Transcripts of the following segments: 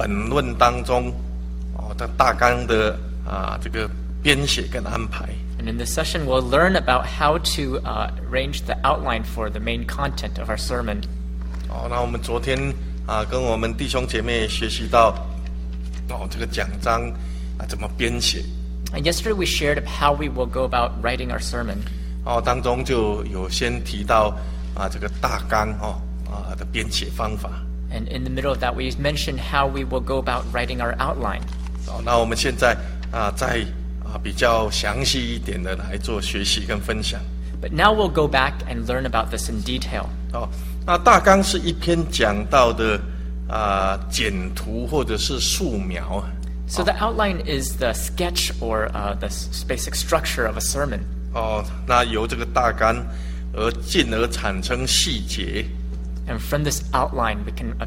本论当中的大纲的这个编写跟安排。 And in this session, we'll learn about how to arrange the outline for the main content of our sermon. 那我们昨天跟我们弟兄姐妹学习到这个讲章怎么编写。 And yesterday we shared how we will go about writing our sermon. 当中就有先提到这个大纲的编写方法。 And in the middle of that, we mentioned how we will go about writing our outline. 那我们现在再比较详细一点的来做学习跟分享。 But now we'll go back and learn about this in detail. 那大纲是一篇讲到的简图或者是素描。 So the outline is the sketch or the basic structure of a sermon. 那由这个大纲而进而产生细节。 And from this outline, we can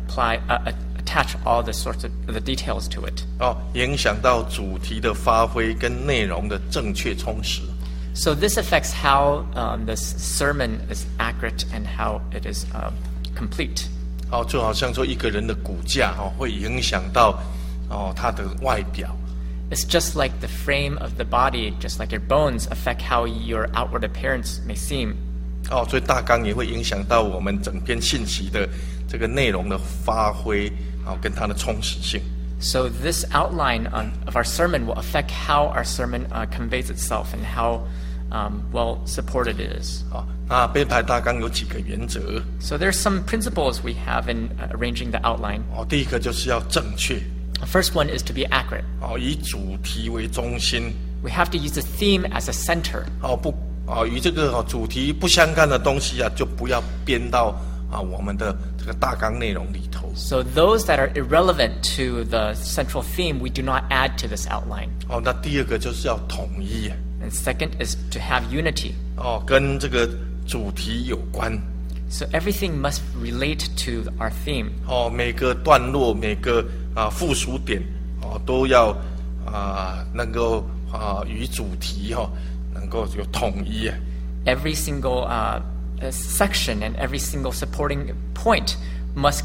attach all the sorts of the details to it. 影响到主题的发挥跟内容的正确充实。 So this affects how this sermon is accurate and how it is complete. 就好像说一个人的骨架会影响到他的外表。 It's just like the frame of the body, just like your bones, affect how your outward appearance may seem. 所以大纲也会影响到我们整篇信息的这个内容的发挥，跟它的充实性。 So this outline of our sermon will affect how our sermon conveys itself and how well supported it is. 那编排大纲有几个原则。 So there's some principles we have in arranging the outline. 第一个就是要正确。 The first one is to be accurate. 以主题为中心。 We have to use the theme as a center. 与这个主题不相干的东西就不要编到我们的这个大纲内容里头。 So those that are irrelevant to the central theme, we do not add to this outline. 那第二个就是要统一。 And second is to have unity. 跟这个主题有关。 So everything must relate to our theme. 每个段落、每个附属点都要能够与主题能够有统一。 Every single section and every single supporting point must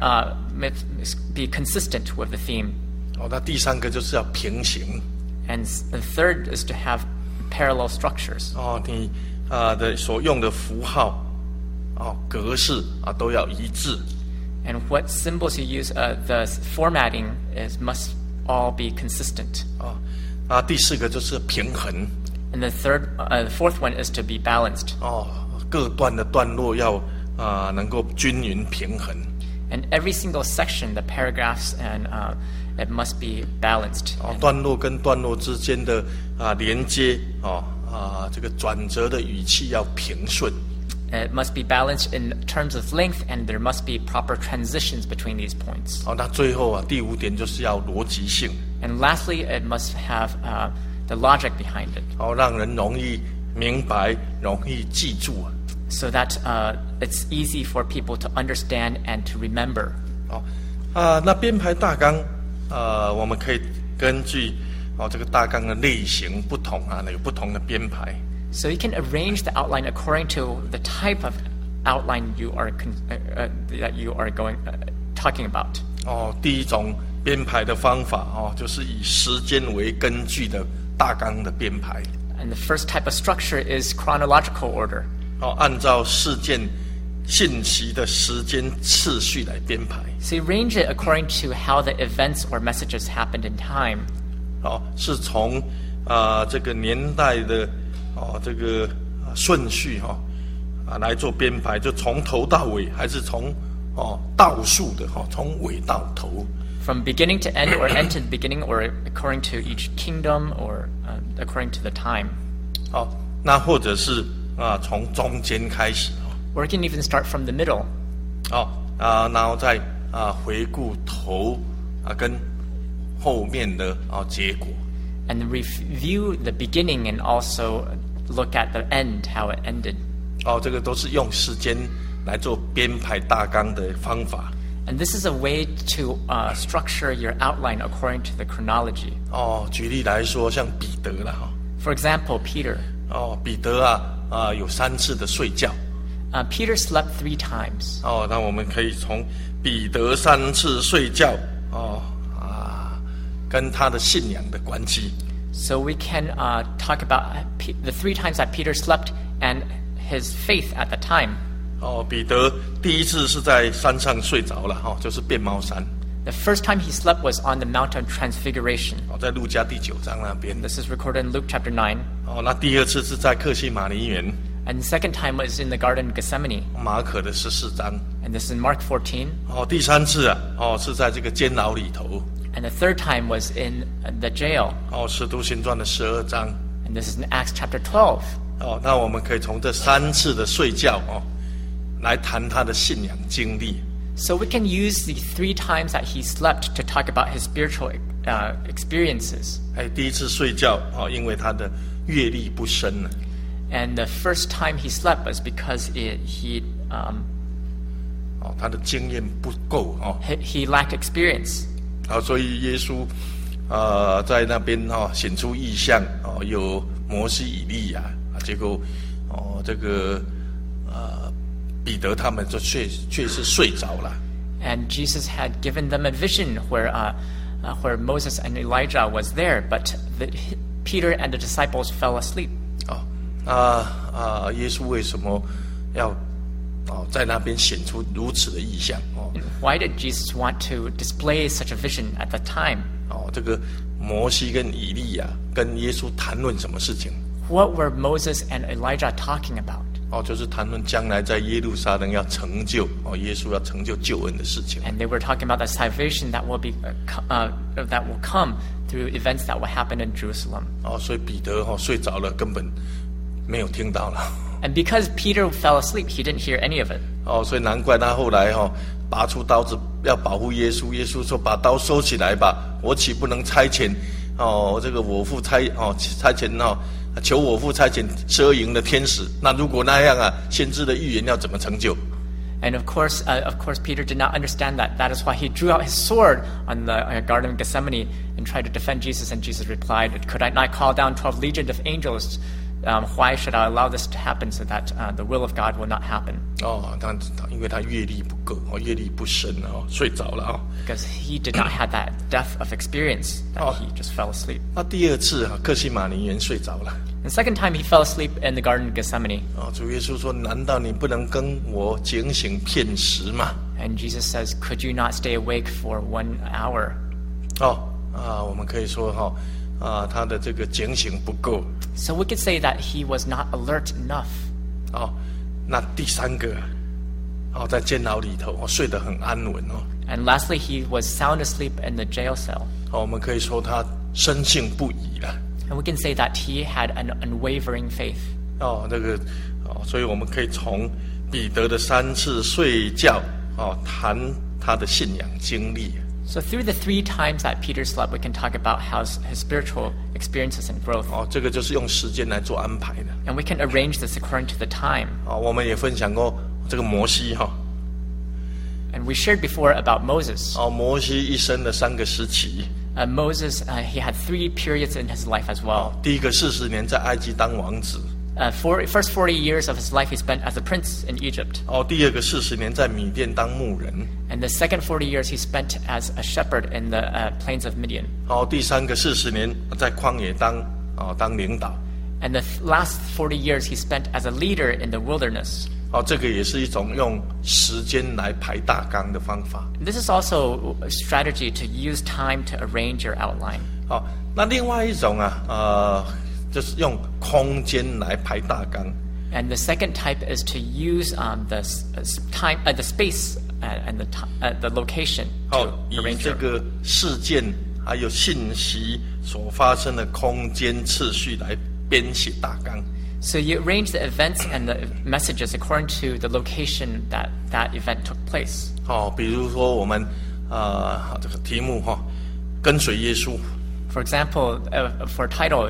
be consistent with the theme. 那第三个就是要平行。 And the third is to have parallel structures. 你的所用的符号格式都要一致。 And what symbols you use, the formatting must all be consistent. 第四个就是平衡。 And the fourth one is to be balanced. 各段的段落要能够均匀平衡。 And every single section, the paragraphs and it must be balanced. 段落跟段落之间的连接这个转折的语气要平顺。 It must be balanced in terms of length, and there must be proper transitions between these points. 那最后第五点就是要逻辑性。 And lastly, it must have the logic behind it. 让人容易明白，容易记住。 So that it's easy for people to understand and to remember. 那编排大纲，我们可以根据这个大纲的类型不同有不同的编排。 So you can arrange the outline according to the type of outline that you are talking about. 第一种编排的方法就是以时间为根据的大纲的编排。 And the first type of structure is chronological order. 按照事件信息的时间次序来编排。 So you arrange it according to how the events or messages happened in time. 是从这个年代的这个顺序来做编排，就从头到尾，还是从倒数的从尾到头。 From beginning to end, or end to the beginning, or according to each kingdom, or according to the time. 那或者是从中间开始。 Or you can even start from the middle. 然后再回顾头跟后面的结果。 And review the beginning and also look at the end, how it ended. 这个都是用时间来做编排大纲的方法。 And this is a way to structure your outline according to the chronology. 举例来说，像彼得啦。 For example, Peter. 彼得有3次的睡觉。 Peter slept 3 times. 那我们可以从彼得3次睡觉跟他的信仰的关系。 So we can talk about the 3 times that Peter slept and his faith at the time. 彼得第一次是在山上睡着了，就是变猫山。 The first time he slept was on the Mount of Transfiguration. 在路加第9章那边。 This is recorded in Luke chapter 9. 那第二次是在客西马尼园。 And the second time was in the Garden of Gethsemane. 马可的14章。 And this is in Mark 14. 第三次是在这个监牢里头。 And the third time was in the jail. 使徒行传的12章。 And this is in Acts chapter 12. 那我们可以从这3次的睡觉来谈他的信仰经历。 So we can use the 3 times that he slept to talk about his spiritual experiences. 第一次睡觉因为他的阅历不深。 And the first time he slept was because 他的经验不够 he lacked experience. 所以耶稣在那边显出异象有摩西以利亚，结果这个彼得他们就确实睡着了。 And Jesus had given them a vision where Moses and Elijah was there, but Peter and the disciples fell asleep. 耶稣为什么要在那边显出如此的异象 Why did Jesus want to display such a vision at the time? 这个摩西跟以利亚跟耶稣谈论什么事情？ What were Moses and Elijah talking about? 就是谈论将来在耶路撒冷要成就耶稣要成就救恩的事情。 And they were talking about the salvation that will come through events that will happen in Jerusalem. 所以彼得睡着了，根本没有听到了。 And because Peter fell asleep, he didn't hear any of it. 所以难怪他后来拔出刀子要保护耶稣。耶稣说：“把刀收起来吧，我岂不能差遣这个我父差遣求我父差遣12营的天使？那如果那样先知的预言要怎么成就？” And of course, Peter did not understand that. That is why he drew out his sword on the Garden of Gethsemane and tried to defend Jesus. And Jesus replied, "Could I not call down 12 legions of angels? Why should I allow this to happen so that the will of God will not happen?" 因为他阅历不够，阅历不深睡着了 Because he did not have that depth of experience that he just fell asleep. 那第二次客西马尼园睡着了。 The second time he fell asleep in the Garden of Gethsemane. 主耶稣说：“难道你不能跟我警醒片时吗？” And Jesus says, "Could you not stay awake for 1 hour?" 我们可以说他的这个警醒不够。 So we could say that he was not alert enough. 那第三个在监牢里头睡得很安稳 And lastly, he was sound asleep in the jail cell. 我们可以说他深信不疑了。 And we can say that he had an unwavering faith. 所以我们可以从彼得的3次睡觉谈他的信仰经历。 So through the 3 times that Peter slept, we can talk about his spiritual experiences and growth. 这个就是用时间来做安排的。 And we can arrange this according to the time. 我们也分享过这个摩西 And we shared before about Moses. 摩西一生的3个时期。 Moses, he had 3 periods in his life as well. 第一个40年在埃及当王子。 First 40 years of his life he spent as a prince in Egypt. 第二个40年在米甸当牧人。 And the second 40 years he spent as a shepherd in the plains of Midian. 第三个40年在旷野当领导。 And the last 40 years he spent as a leader in the wilderness. 这个也是一种用时间来排大纲的方法。 This is also a strategy to use time to arrange your outline. 那另外一种就是用空间来排大纲。 And the second type is to use the space and the location to 以 arrange 这 your. 个事件还有信息所发生的空间次序来编写大纲。 So you arrange the events and the messages according to the location that event took place. 比如说我们这个题目跟随耶稣。 For example, for title,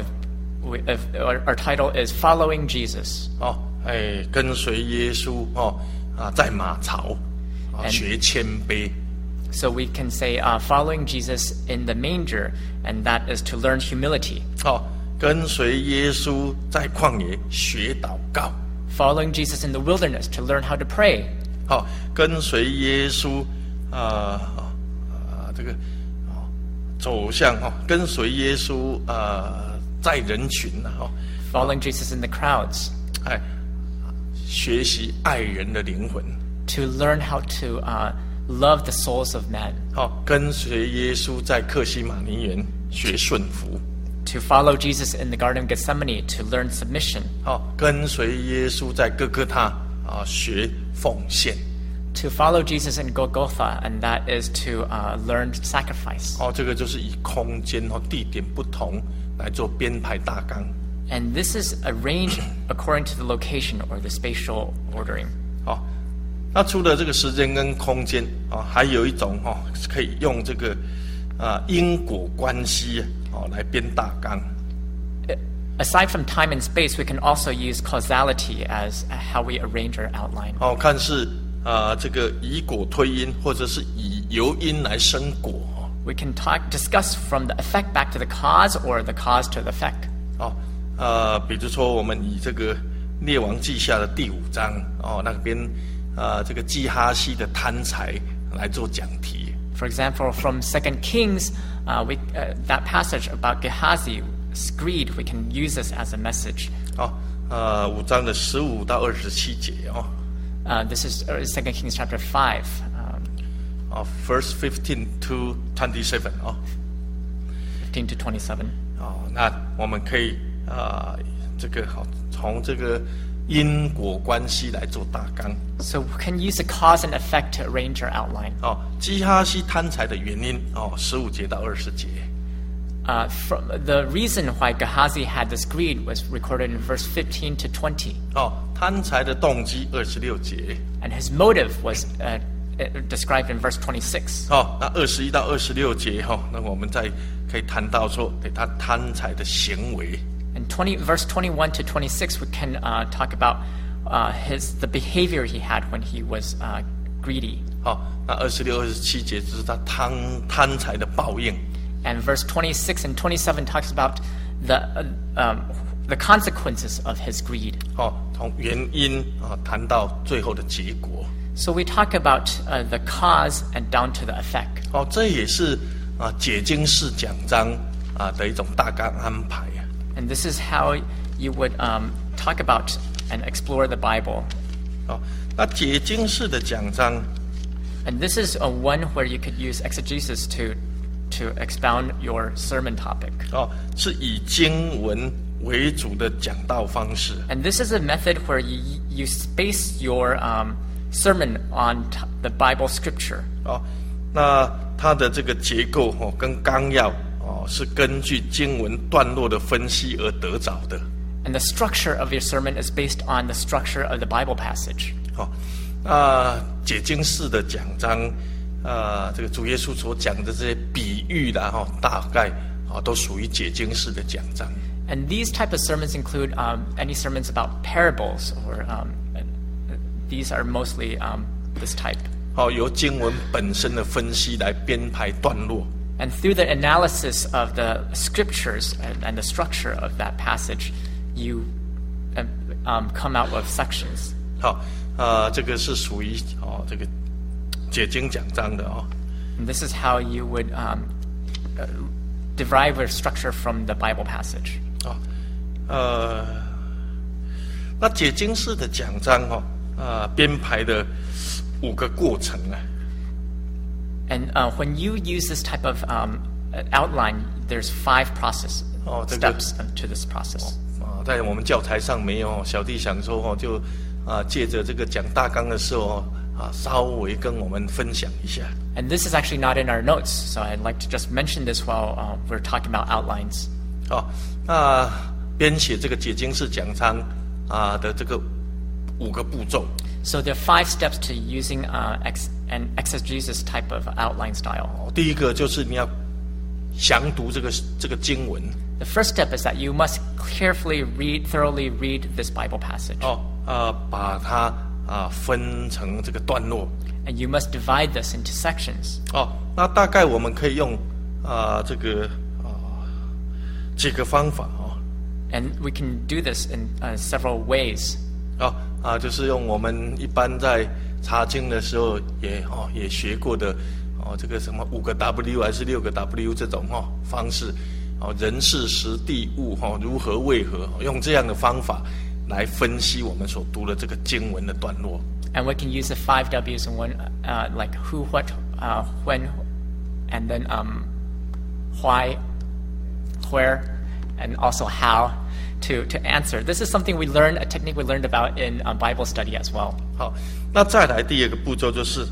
our title is Following Jesus. 跟随耶稣在马槽学谦卑。 So we can say following Jesus in the manger, and that is to learn humility. 跟随耶稣在旷野学祷告。 Following Jesus in the wilderness to learn how to pray. 跟随耶稣这个走向跟随耶稣在人群 following Jesus in the crowds, 学习爱人的灵魂， to learn how to love the souls of men, 跟随耶稣在客西马尼园学顺服， to follow Jesus in the Garden of Gethsemane, to learn submission, 跟随耶稣在哥哥他学奉献。 to follow Jesus in Golgotha, and that is to learn sacrifice. 这个就是以空间地点不同来做编排大纲。 And this is arranged according to the location or the spatial ordering. 那除了这个时间跟空间还有一种可以用这个因果关系来编大纲。 Aside from time and space, we can also use causality as how we arrange our outline. 看是这个以果推因，或者是以由因来生果。 We can discuss from the effect back to the cause or the cause to the effect. 比如说我们以这个列王记下的第5章那边这个基哈西的贪财来做讲题。 For example, from 2 Kings, that passage about Gehazi's greed, we can use this as a message. 5章的15到27节 This is 2 Kings chapter 5. Verse 15 to 27 15 to 27. 那我们可以这个从这个因果关系来做大纲。 So we can use the cause and effect to arrange our outline. 基哈西贪财的原因15节到20节。 From the reason why Gehazi had this greed was recorded in verse 15 to 20. 贪财的动机26节。 And his motive was described in verse 26. 那21到26节那我们再可以谈到说他贪财的行为。 And verse 21 to 26, we can talk about the behavior he had when he was greedy. 那26、27节就是他贪财的报应。 And verse 26 and 27 talks about the consequences of his greed. 从原因谈到最后的结果。 So we talk about the cause and down to the effect. 这也是解经式讲章的一种大纲安排。 And this is how you would talk about and explore the Bible. 那解经式的讲章 And this is one where you could use exegesis to expound your sermon topic. 是以经文为主的讲道方式。 And this is a method where you base your sermon on the Bible scripture. 那它的这个结构跟纲要是根据经文段落的分析而得着的。 And the structure of your sermon is based on the structure of the Bible passage. 解经式的讲章，这个主耶稣所讲的这些比喻啦，大概都属于解经式的讲章。 And these type of sermons include any sermons about parables, or these are mostly this type. 由经文本身的分析来编排段落。 And through the analysis of the scriptures and the structure of that passage, you come out with sections. 这个是属于这个解经讲章的 And this is how you would derive your structure from the Bible passage. 那解经式的讲章编排的5个过程啊。 And when you use this type of outline, there's 5 steps to this process. 在我们教材上没有，小弟想说就借着这个讲大纲的时候稍微跟我们分享一下。 And this is actually not in our notes, so I'd like to just mention this while we're talking about outlines. 那编写这个解经式讲章的这个5个步骤。 So there are 5 steps to using an exegesis type of outline style. 第一个就是你要详读这个经文。 The first step is that you must thoroughly read this Bible passage. 把它分成这个段落。 And you must divide this into sections. 那大概我们可以用这个几个方法 And we can do this in several ways. 就是用我们一般在查经的时候也学过的这个什么5个 W 还是6个 W 这种方式，人事时地物如何为何，用这样的方法来分析我们所读的这个经文的段落。 And we can use the 5 W's in one, like who, what, when, and then why, where, and also how to answer. This is something we learned, a technique we learned about in Bible study as well. 好，那再来第二个步骤就是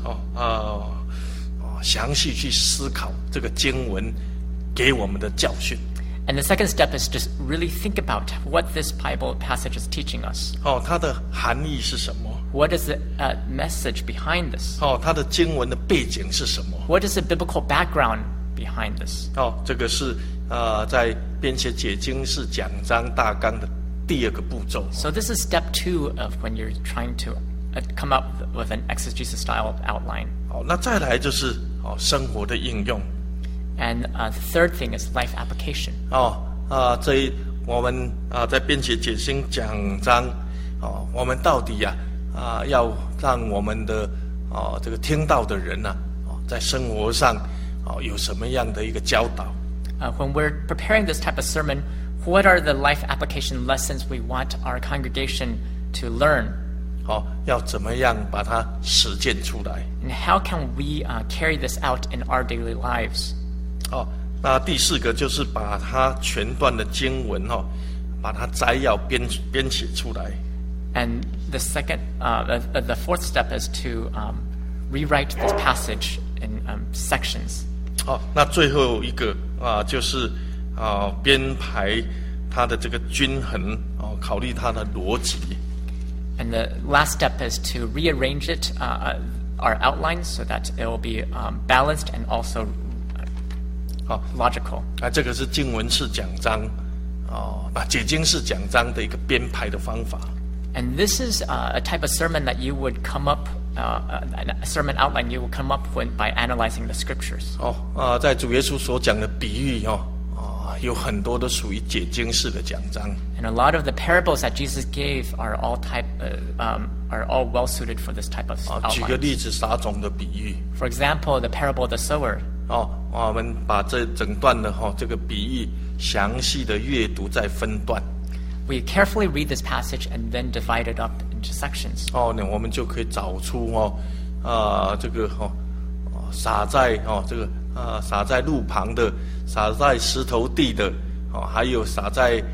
详细去思考这个经文给我们的教训。 And the second step is just really think about what this Bible passage is teaching us. 它的含义是什么？ What is the message behind this? 它的经文的背景是什么？ What is the biblical background behind this? 这个是在编写解经式讲章大纲的第二个步骤。 So this is step 2 of when you're trying to come up with an exegesis-style outline. 好，那再来就是生活的应用。 And the third thing is life application. 我们在编写解经讲章，我们到底要让我们的这个听到的人在生活上有什么样的一个教导 ？When we're preparing this type of sermon, what are the life application lessons we want our congregation to learn? 要怎么样把它实践出来 And how can we carry this out in our daily lives? 那第四个就是把它全段的经文把它摘要编写出来。 And the fourth step is to rewrite this passage in sections. 那最后一个就是编排它的这个均衡考虑它的逻辑。 And the last step is to rearrange it, our outline, so that it will be balanced and also logical. 这个是经文式讲章解经式讲章的一个编排的方法。 And this is a type of sermon that you would come up, a sermon outline you would come up with by analyzing the scriptures. 在主耶稣所讲的比喻有很多都属于解经式的讲章。 And a lot of the parables that Jesus gave are all well suited for this type of outline. 举个例子，撒种的比喻。 For example, the parable of the sower. 我们把这整段的这个比喻详细的阅读再分段。 We carefully read this passage and then divide it up into sections. 那我们就可以找出这个撒在这个撒在路旁的，撒在石头地的，还有撒在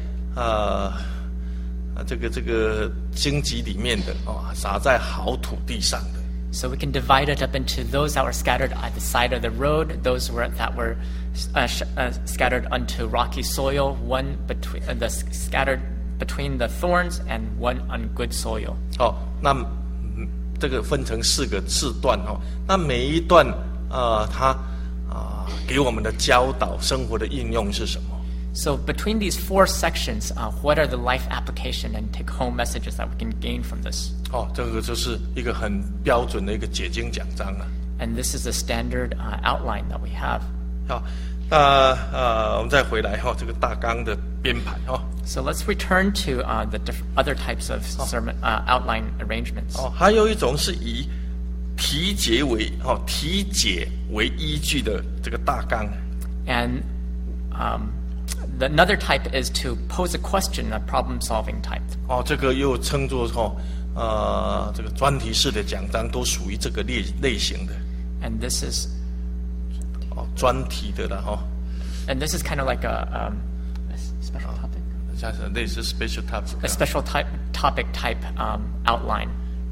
这个荆棘里面的，撒在好土地上的。 So we can divide it up into those that were scattered at the side of the road, those that were scattered onto rocky soil, one scattered between the thorns, and one on good soil. 那这个分成4段那每一段它给我们的教导生活的应用是什么？ So between these 4 sections, what are the life application and take-home messages that we can gain from this? 这个就是一个很标准的一个解经讲章了。 And this is a standard outline that we have. 好，那我们再回来这个大纲的编排 So let's return to the other types of sermon outline arrangements. 还有一种是以题解为依据的这个大纲。 And another type is to pose a question, a problem-solving type. 这个又称作这个专题式的讲章，都属于这个类型的。 And this is 专题的了 And this is kind of like a special topic. 像是类似 special topic. A special topic type outline.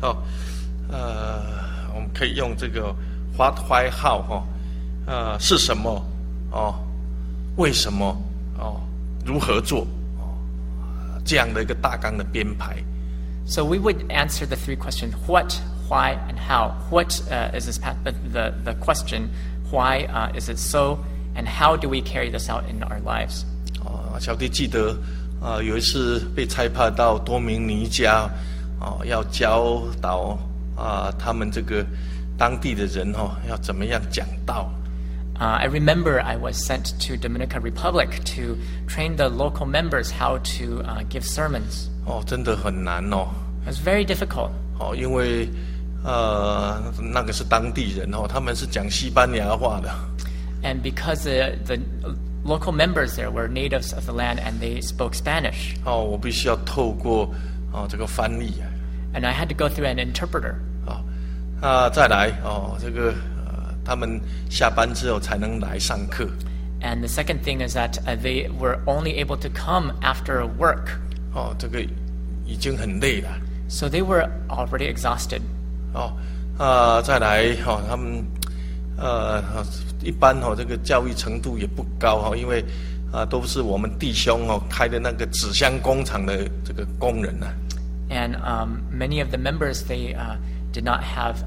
我们可以用这个 what, why, how 是什么为什么如何做这样的一个大纲的编排。 So we would answer the 3 questions: what, why, and how. What is this the question? Why is it so? And how do we carry this out in our lives? 小弟记得有一次被差派到多明尼加要教导他们这个当地的人要怎么样讲道。 I remember I was sent to Dominican Republic to train the local members how to give sermons. 真的很难 It was very difficult. 因为那个是当地人哦，他们是讲西班牙话的。 And because the local members there were natives of the land and they spoke Spanish. 哦，我必须要透过这个翻译。 And I had to go through an interpreter. 再来这个他们下班之后才能来上课。 And the second thing is that they were only able to come after work. 这个已经很累了。 So they were already exhausted. 再来他们一般这个教育程度也不高因为都是我们弟兄开的那个纸箱工厂的这个工人啊。 And many of the members they did not have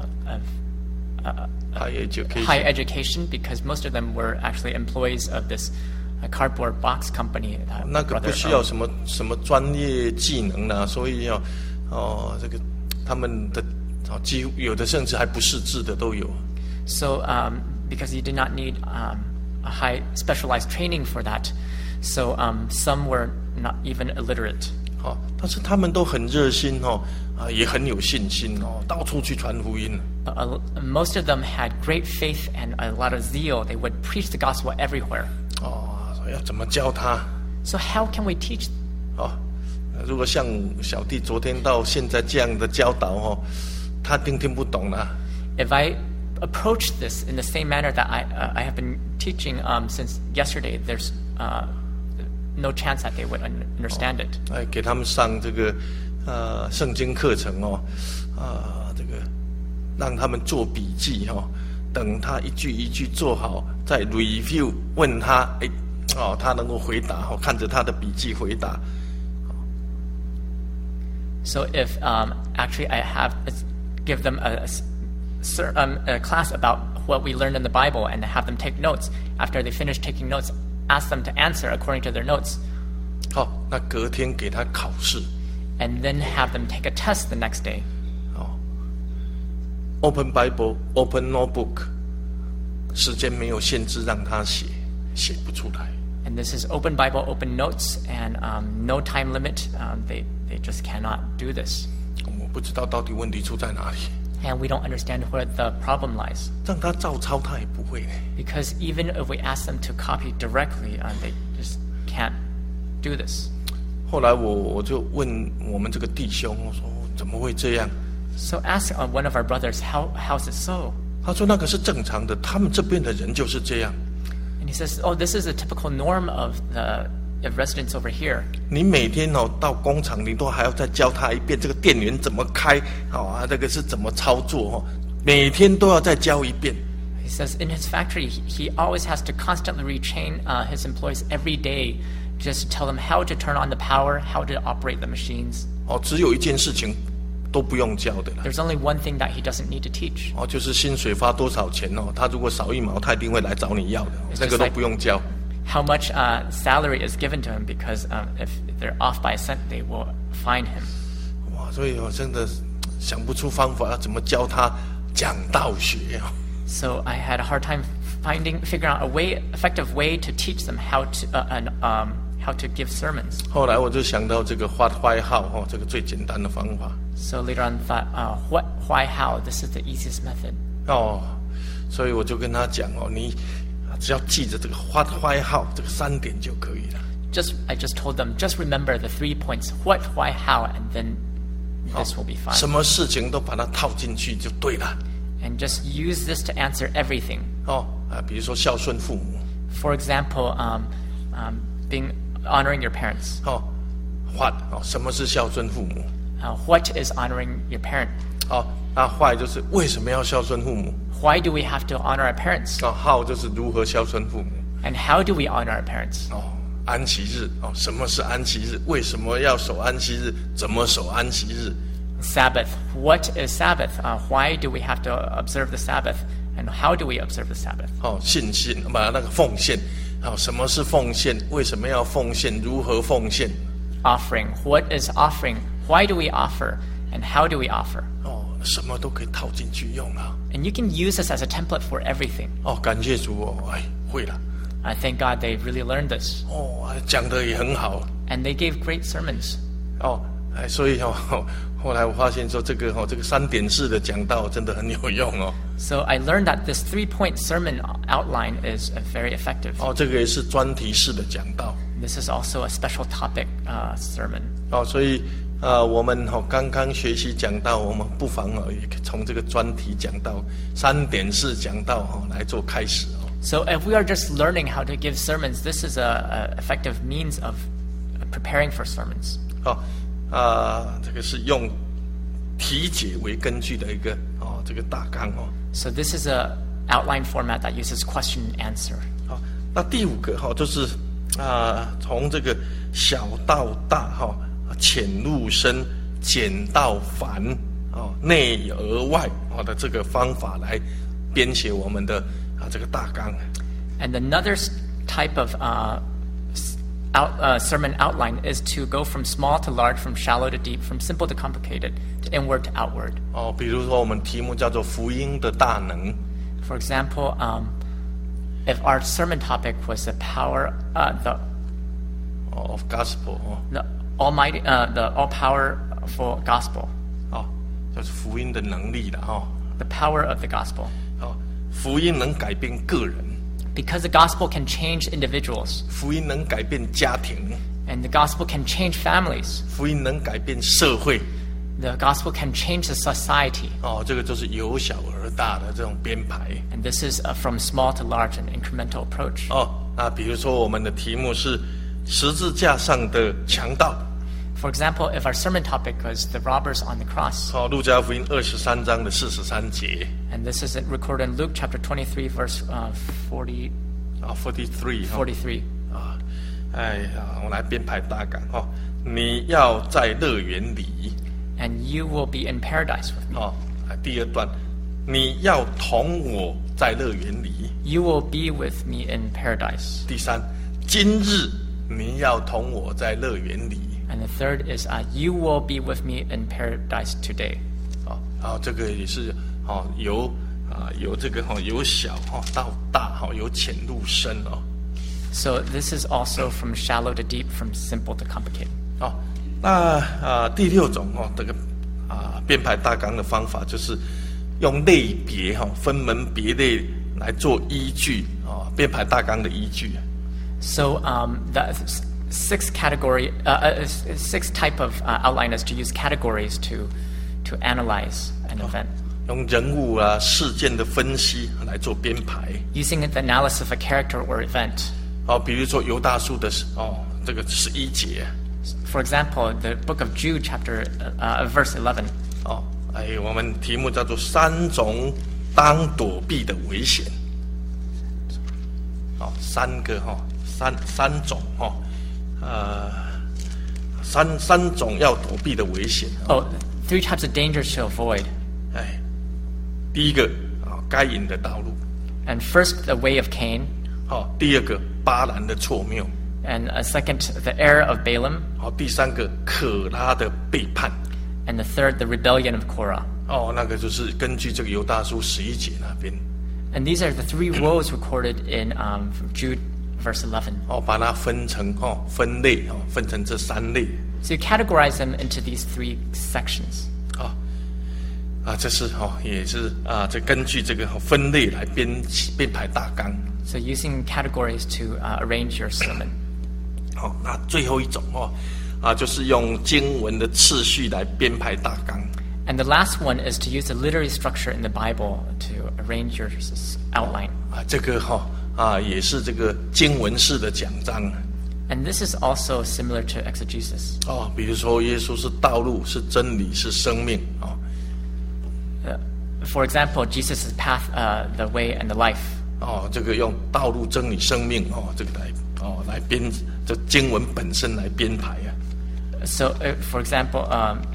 high education because most of them were actually employees of this cardboard box company. 那个不需要什么专业技能啦，所以这个他们的几乎有的甚至还不识字的都有。 So because you did not need a high specialized training for that, so some were not even illiterate. 但是他们都很热心也很有信心到处去传福音。 Most of them had great faith and a lot of zeal. They would preach the gospel everywhere. 要怎么教他？ So how can we teach? 如果像小弟昨天到现在这样的教导他听不懂啦。 If I approach this in the same manner that I have been teaching since yesterday, there's no chance that they would understand it. 给他们上这个圣经课程这个让他们做笔记等他一句一句做好，再 review 问他他能够回答看着他的笔记回答。 So if actually I have give them a class about what we learned in the Bible and have them take notes. After they finish taking notes, ask them to answer according to their notes. 那隔天给他考试。 And then have them take a test the next day. Open Bible, open notebook. 时间没有限制让他写不出来。 And this is open Bible, open notes, and no time limit. They just cannot do this. 我不知道到底问题出在哪里。 And we don't understand where the problem lies. 让他照抄他也不会呢。 Because even if we ask them to copy directly, they just can't do this. 后来我就问我们这个弟兄说怎么会这样？ So ask one of our brothers, how's it so? 他说那个是正常的，他们这边的人就是这样。 And he says, this is a typical norm of the residents over here. 你每天到工厂，你都还要再教他一遍这个电源怎么开，这个是怎么操作每天都要再教一遍。 He says in his factory, he always has to constantly retrain his employees every day, just to tell them how to turn on the power, how to operate the machines. 只有一件事情都不用教的了。 There's only one thing that he doesn't need to teach. 就是薪水发多少钱他如果少一毛，他一定会来找你要的，那个都不用教。 How much salary is given to him because if they're off by a cent, they will fine him. 所以我真的想不出方法要怎么教他讲道学。 So I had a hard time figuring out effective way to teach them how to give sermons. 后来我就想到这个 what, why, how 这个最简单的方法。 So later on, thought what, why, how. This is the easiest method. 所以我就跟他讲你只要记着这个 what, why, how 这个3点就可以了。 I just told them, just remember the 3 points: what, why, how, and then this will be fine. 什么事情都把它套进去就对了。 And just use this to answer everything. 比如说孝顺父母。 For example, honoring your parents. What 什么是孝顺父母 ？What is honoring your parent? 那why就是为什么要孝顺父母 ？Why do we have to honor our parents? How 就是如何孝顺父母。 And how do we honor our parents? 安息日什么是安息日？为什么要守安息日？怎么守安息日 ？Sabbath. What is Sabbath? Why do we have to observe the Sabbath? And how do we observe the Sabbath? 信心那个奉献什么是奉献？为什么要奉献？如何奉献 ？Offering. What is offering? Why do we offer? And how do we offer? 什么都可以套进去用啊。 And you can use this as a template for everything. 感谢主会了。 I thank God they really learned this. 讲得也很好。 And they gave great sermons. 所以后来我发现说这个3点式的讲道真的很有用哦。 So I learned that this 3-point sermon outline is very effective. 这个也是专题式的讲道。 This is also a special topic sermon. 所以我们刚刚学习讲道，我们不妨也从这个专题讲道、3点式讲道来做开始哦。 So if we are just learning how to give sermons, this is a effective means of preparing for sermons. 这个是用题解为根据的一个这个大纲哦。 So this is a outline format that uses question and answer. 那第5个就是从这个小到大浅入深、简到繁内而外的这个方法来编写我们的这个大纲。 And another type of sermon outline is to go from small to large, from shallow to deep, from simple to complicated, to inward to outward. 比如说我们题目叫做福音的大能。 For example, if our sermon topic was the power, of gospel, the almighty, the all-powerful gospel. 就是福音的能力了 The power of the gospel. 福音能改变个人。 Because the gospel can change individuals. 福音能改变家庭。 And the gospel can change families. 福音能改变社会。 The gospel can change the society. 这个就是由小而大的这种编排。 And this is from small to large, an incremental approach. 那比如说我们的题目是十字架上的强盗。 For example, if our sermon topic was the robbers on the cross. 路加福音23章的43节。 And this is recorded in Luke chapter 23, verse 43. 43. 我来编排大纲你要在乐园里。 And you will be in paradise with me. 第2段，你要同我在乐园里。 You will be with me in paradise. 第3，今日你要同我在乐园里。 And the third is, you will be with me in paradise today. 这个也是由这个由小到大由浅入深 So this is also from shallow to deep, from simple to complicated. 那第6种这个编排大纲的方法就是用类别分门别类来做依据编排大纲的依据。 So the sixth type of outline is to use categories to analyze an event. 用人物事件的分析来做编排。 Using the analysis of a character or event. 比如说犹大书的这个11节。 For example, the book of Jude, verse 11. 我们题目叫做3种当躲避的危险。3个三种三种要躲避的危险。 3 types of dangers to avoid. 第1个该隐的道路。 And first, the way of Cain. 第2个巴兰的错谬。 And second, the error of Balaam. 第3个可拉的背叛。 And the third, the rebellion of Korah. 那个就是根据这个犹大书11节那边。 And these are the 3 woes recorded in Jude, verse 11. 把它分成分类分成这3类。 So you categorize them into these 3 sections. 这是也是这根据这个分类来编排大纲。 So using categories to arrange your sermon. 那最后一种就是用经文的次序来编排大纲。 And the last one is to use the literary structure in the Bible to arrange your outline. 这个也是这个经文式的讲章。 And this is also similar to exegesis. 比如说耶稣是道路，是真理，是生命 For example, Jesus is the path, the way, and the life. 这个用道路、真理、生命这个来编这经文本身来编排 So, for example,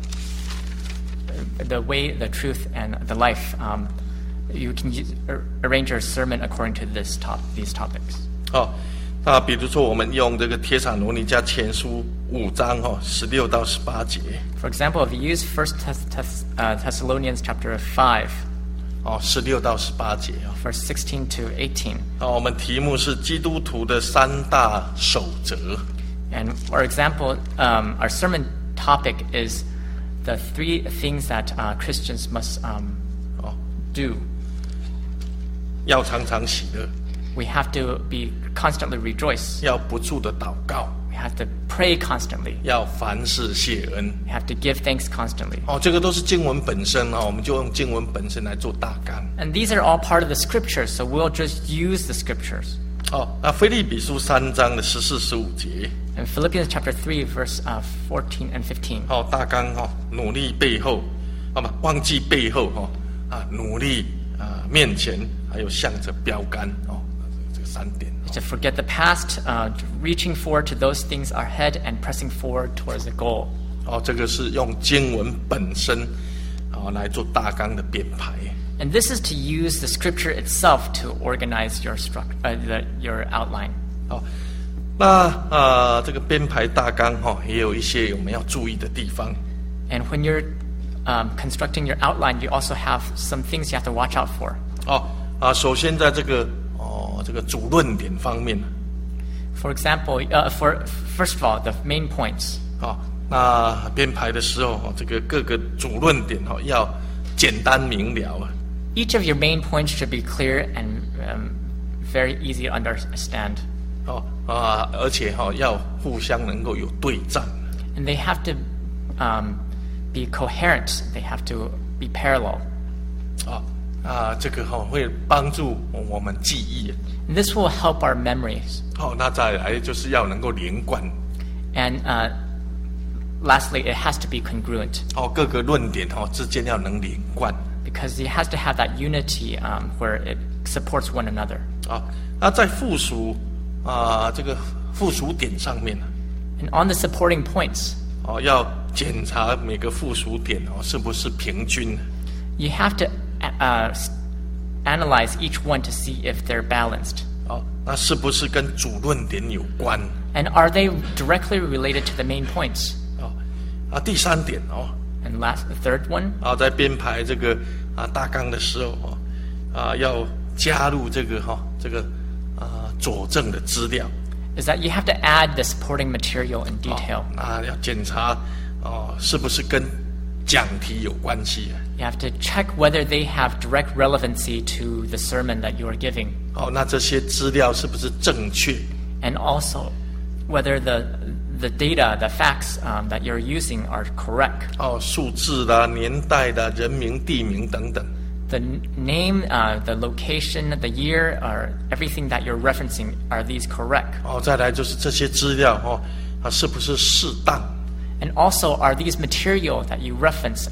the way, the truth, and the life. You can arrange your sermon according to these topics. 那比如说我们用这个帖撒罗尼迦前书5章16到18节。 For example, if you use 1 Thessalonians chapter 5. 16到18节 verse 16 to 18. 我们题目是基督徒的3大守则。 And for example, our sermon topic is the three things that Christians must 哦， do. 要常常喜乐， We have to be constantly rejoice. 要不住的祷告， We have to pray constantly. 要凡事谢恩。 We have to give thanks constantly. 哦，这个都是经文本身哦，我们就用经文本身来做大纲。 And these are all part of the scriptures, so we'll just use the scriptures. 哦，那腓立比书3章的14、15节， In Philippians chapter 3, verse 14 and 15. 哦，大纲哦，努力背后，不忘记背后哦，努力面前，还有向着标杆哦，这个3点。 To forget the past, reaching forward to those things ahead, and pressing forward towards the goal. 哦，这个是用经文本身来做大纲的编排。 And this is to use the scripture itself to organize your your outline. 好，那这个编排大纲也有一些我们要注意的地方。 And when you're constructing your outline, you also have some things you have to watch out for. 首先在这个主论点方面， For example, first of all, the main points. 那编排的时候这个各个主论点要简单明了。 Each of your main points should be clear and very easy to understand. 而且要互相能够有对仗。 And they have to be coherent. They have to be parallel. 这个会帮助我们记忆。 And this will help our memories. 那再来就是要能够连贯。 And lastly, it has to be congruent. 各个论点之间要能连贯。 Because it has to have that unity where it supports one another. 那在附属这个附属点上面 And on the supporting points, 要检查每个附属点是不是平均。 you have to analyze each one to see if they're balanced. 那是不是跟主论点有关？ And are they directly related to the main points? 第3点 And the third one, 在编排这个大纲的时候要加入这个佐证的资料。 is that you have to add the supporting material in detail. 要检查是不是跟讲题有关系。 You have to check whether they have direct relevancy to the sermon that you are giving. 那这些资料是不是正确？ And also whether the data, the facts that you're using are correct. 数字啦、年代啦、人名、地名等等。 The name, the location, the year, or everything that you're referencing, are these correct? 再来就是这些资料是不是适当？ And also, are these material that you reference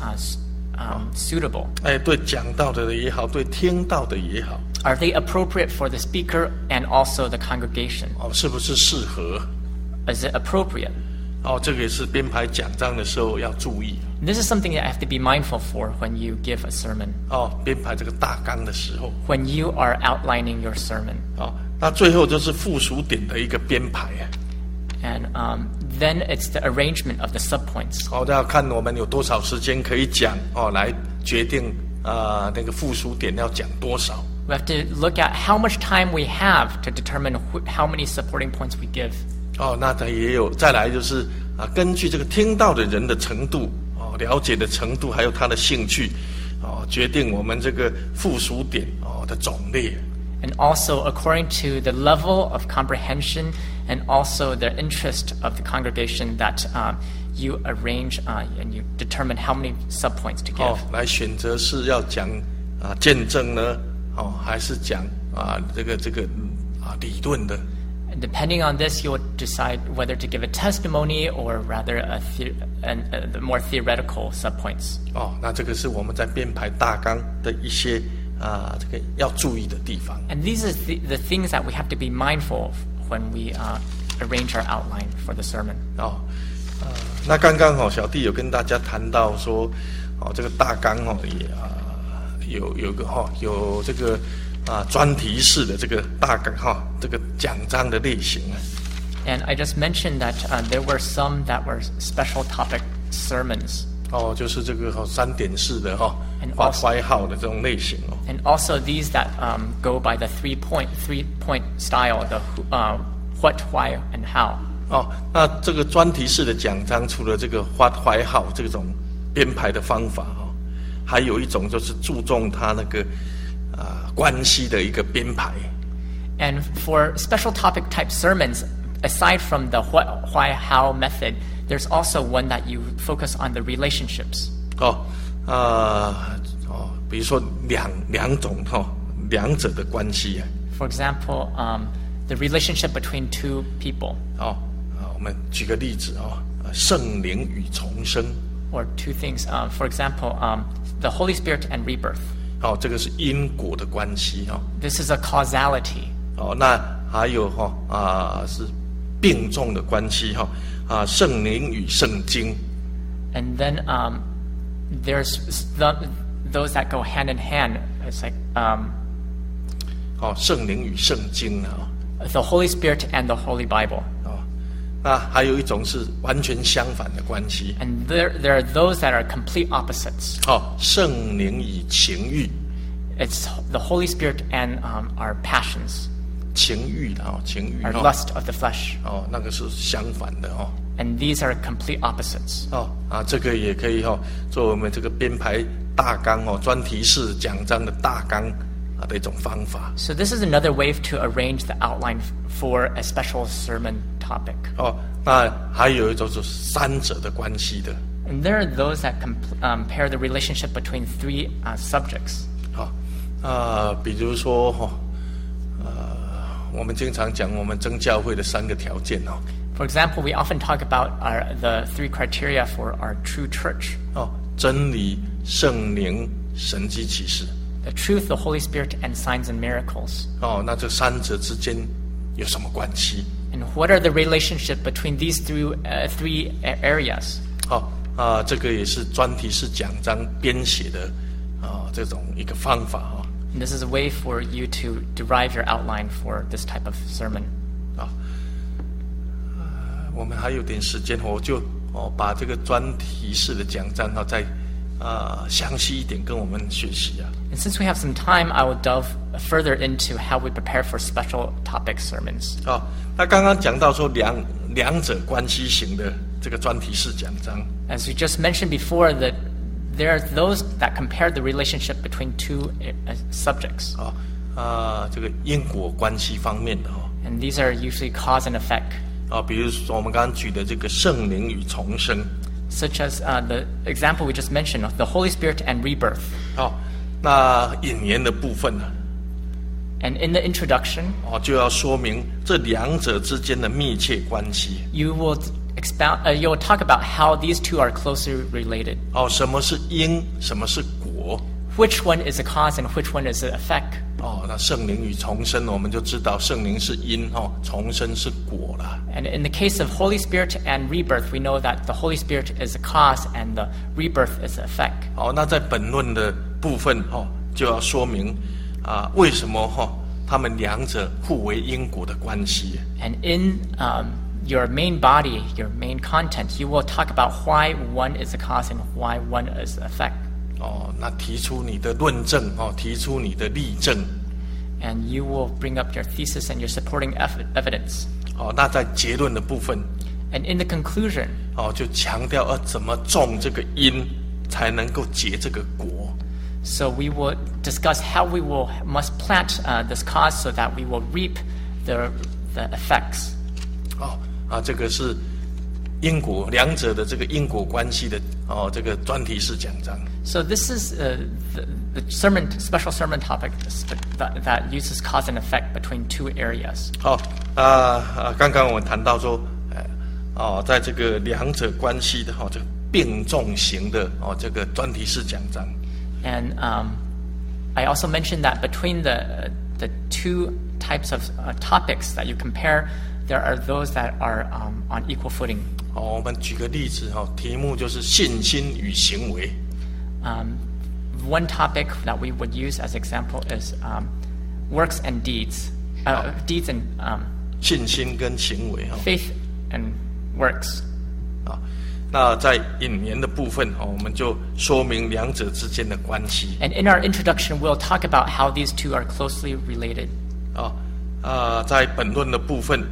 suitable? 对讲到的也好，对听到的也好。 Are they appropriate for the speaker and also the congregation? 是不是适合？ Is it appropriate? 这个也是编排讲章的时候要注意。 This is something that I have to be mindful for when you give a sermon. 编排这个大纲的时候。 When you are outlining your sermon. 那最后就是附属点的一个编排。 And then it's the arrangement of the subpoints. 要看我们有多少时间可以讲来决定那个附属点要讲多少。 We have to look at how much time we have to determine how many supporting points we give. 那它也有再来就是根据这个听到的人的程度了解的程度，还有他的兴趣决定我们这个附属点的种类。 And also according to the level of comprehension and also the interest of the congregation that you arrange and you determine how many subpoints to give. 来选择是要讲见证呢，还是讲这个理论的。 And depending on this, you will decide whether to give a testimony or rather the more theoretical subpoints. 那这个是我们在编排大纲的一些这个要注意的地方。 And these are the things that we have to be mindful of when we arrange our outline for the sermon. 那刚刚小弟有跟大家谈到说，这个大纲也有这个专题式的这个大纲这个讲章的类型。 And I just mentioned that there were some that were special topic sermons. 就是这个3点式的white 号的这种类型。 And also these that go by the three point style, the what, why, and how. 那这个专题式的讲章，除了这个white 号这种编排的方法哈，还有一种就是注重他那个关系的一个编排。 And for special topic type sermons, aside from the what, why, how method, there's also one that you focus on the relationships. 比如说两种两者的关系。 For example, the relationship between two people. 我们举个例子圣灵与重生。 Or two things. For example, the Holy Spirit and rebirth. 这个是因果的关系 This is a causality. 那还有是并重的关系圣灵与圣经。 And then there's those that go hand in hand. It's like 圣灵与圣经 the Holy Spirit and the Holy Bible. 那还有一种是完全相反的关系。 And there are those that are complete opposites. 圣灵与情欲。 It's the Holy Spirit and our passions. 情欲情欲 Our lust of the flesh. 那个是相反的 And these are complete opposites. 这个也可以做我们这个编排大纲专题式讲章的大纲的一种方法。 So this is another way to arrange the outline for a special sermon topic. 那还有一种是三者的关系的。 And there are those that pair the relationship between three subjects. 比如说我们经常讲我们增教会的3个条件 For example, we often talk about the 3 criteria for our true church. 真理、圣灵、神迹启示。 The truth, the Holy Spirit, and signs and miracles. 那这三者之间有什么关系？ And what are the relationship between these three areas? 这个也是专题式讲章编写的这种一个方法 And this is a way for you to derive your outline for this type of sermon. 我们还有点时间，我就把这个专题式的讲章再详细一点跟我们学习 And since we have some time, I will delve further into how we prepare for special topic sermons. 那刚刚讲到说两者关系型的这个专题式讲章。 As we just mentioned before, that there are those that compare the relationship between two subjects. 这个因果关系方面的 And these are usually cause and effect. 比如说我们刚刚举的这个圣灵与重生。 Such as the example we just mentioned of the Holy Spirit and rebirth. 那引言的部分呢 And in the introduction, 就要说明这两者之间的密切关系。 you will talk about how these two are closely related. 什么是因，什么是果。 Which one is a cause and which one is an effect? 那圣灵与重生，我们就知道圣灵是因重生是果了。 And in the case of Holy Spirit and rebirth, we know that the Holy Spirit is a cause and the rebirth is an effect. 那在本论的部分就要说明为什么他们两者互为因果的关系。 And in your main body, your main content, you will talk about why one is a cause and why one is an effect. 那提出你的论证提出你的例证。 And you will bring up your thesis and your supporting evidence. 那在结论的部分 And in the conclusion, 就强调怎么种这个因才能够结这个果。 So we will discuss how we must plant this cause so that we will reap the effects. 这个是因果两者的这个因果关系的这个专题式讲章。 So this is the special sermon topic that uses cause and effect between two areas. 刚刚我们谈到说，在这个两者关系的这个并重型的这个专题式讲章。 And I also mentioned that between the two types of topics that you compare, there are those that are on equal footing. 我们举个例子题目就是信心与行为。 One topic that we would use as example is works and deeds, deeds and 信心跟行为 faith and works. 那在引言的部分我们就说明两者之间的关系。 And in our introduction, we'll talk about how these two are closely related. 在本论的部分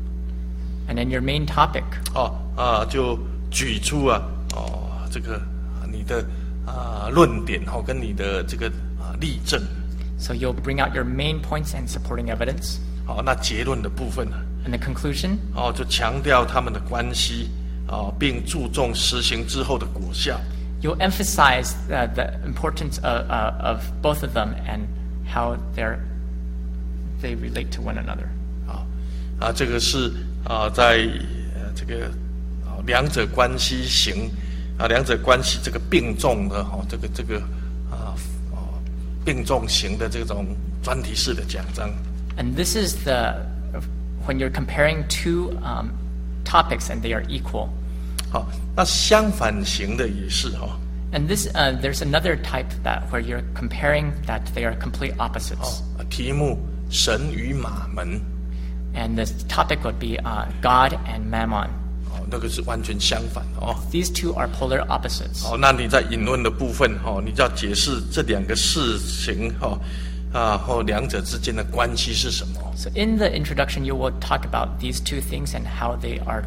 And in your main topic, 就举出这个你的论点跟你的这个例证。 So you'll bring out your main points and supporting evidence. 好，那结论的部分呢 ？And the conclusion? 就强调他们的关系并注重实行之后的果效。 You'll emphasize the importance of both of them and how they relate to one another. 这个是在这个两者关系型两者关系这个并重的这个并重型的这种专题式的讲章。 And this is when you're comparing two topics and they are equal. 好，那相反型的也是 And there's another type where you're comparing that they are complete opposites. 题目神与马门。 And the topic would be God and Mammon. 那个是完全相反 These two are polar opposites. 那你在引论的部分你就要解释这两个事情或两者之间的关系是什么。 So in the introduction, you will talk about these two things and how they are